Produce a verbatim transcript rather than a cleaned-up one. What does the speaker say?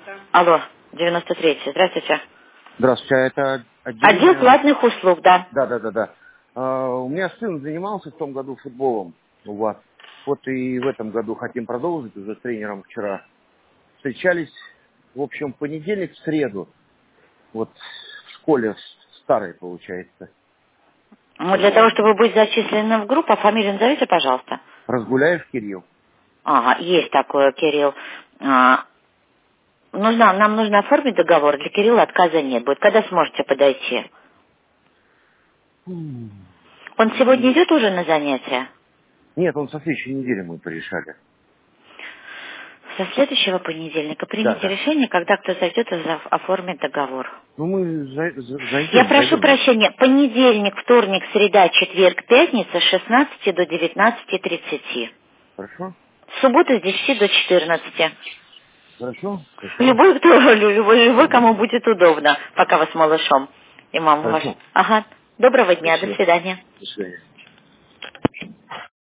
Алло, девяносто третий. Здравствуйте. Здравствуйте, а это Отдел отделение... платных услуг, да. Да, да, да, да. А, у меня сын занимался в том году футболом у вас. Вот и в этом году хотим продолжить, уже с тренером вчера встречались, в общем, в понедельник, в среду. Вот в школе в старой, получается. Ну, для Вот. того, чтобы быть зачисленным в группу, фамилию назовите, пожалуйста. Разгуляев Кирилл. Ага, есть такое, Кирилл. А, нужно, нам нужно оформить договор. Для Кирилла отказа нет. Будет. Когда сможете подойти? М, Он сегодня идет уже на занятия? Нет, он со следующей недели мы порешали. Со следующего понедельника Да, примите да. решение, когда кто зайдет и за- оформит договор. Ну, мы за- за- Я зайдем, прошу зайдем. Да. прощения, понедельник, вторник, среда, четверг, пятница с шестнадцати до девятнадцати тридцати. Хорошо? Суббота с десяти до четырнадцати. Хорошо? Хорошо. Любой, кто, любой, любой, кому будет удобно, пока вы с малышом и мама ваша. Хорошо. Ага. Доброго дня, до Спасибо. свидания. До свидания.